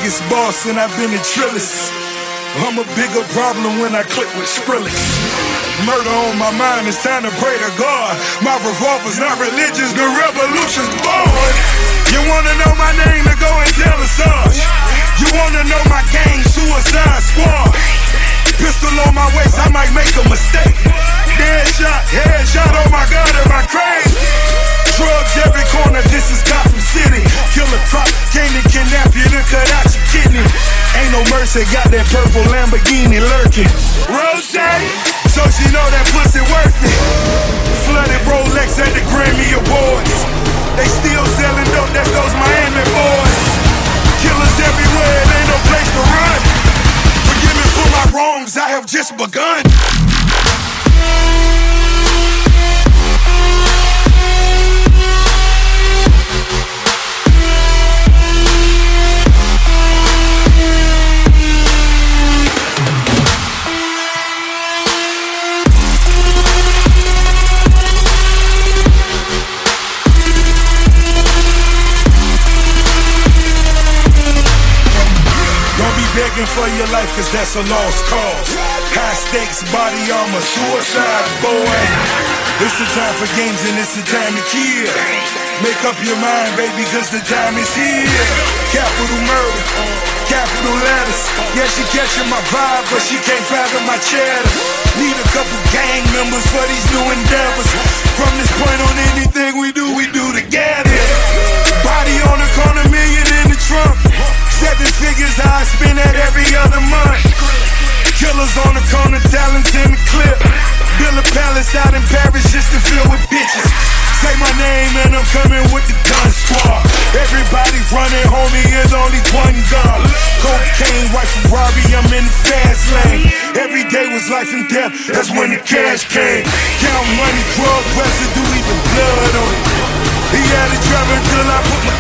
biggest boss and I've been in Trillis. I'm a bigger problem when I click with Skrillex. Murder on my mind, it's time to pray to God. My revolver's not religious, the revolution's born. You wanna know my name, then go and tell the Sarge. You wanna know my gang, Suicide Squad. Pistol on my waist, I might make a mistake. Headshot, oh my God, am I crazy? Drugs every corner, this is Gotham City. Killer cop, came to kidnap you, to cut out your kidney. Ain't no mercy, got that purple Lamborghini lurking. Rose, so she know that pussy worth it. Flooded Rolex at the Grammy Awards. They still selling dope, that's those Miami boys. Killers everywhere, it ain't no place to run. Forgive me for my wrongs, I have just begun. Begging for your life, cause that's a lost cause. High stakes, body armor, suicide, boy. It's the time for games and it's the time to kill. Make up your mind, baby, cause the time is here. Capital murder, capital letters. Yeah, she catching my vibe, but she can't fathom my cheddar. Need a couple gang members for these new endeavors. From this point on, anything we do together. Body on the corner, million in the trunk. 7 figures I spend that every other month. Killers on the corner, talents in the clip. Build a palace out in Paris just to fill with bitches. Say my name and I'm coming with the gun squad. Everybody running, homie, there's only one gun. Cocaine, white Ferrari, I'm in the fast lane. Every day was life and death, that's when the cash came. Count money, drug residue, even blood on it. He had it driving till I put my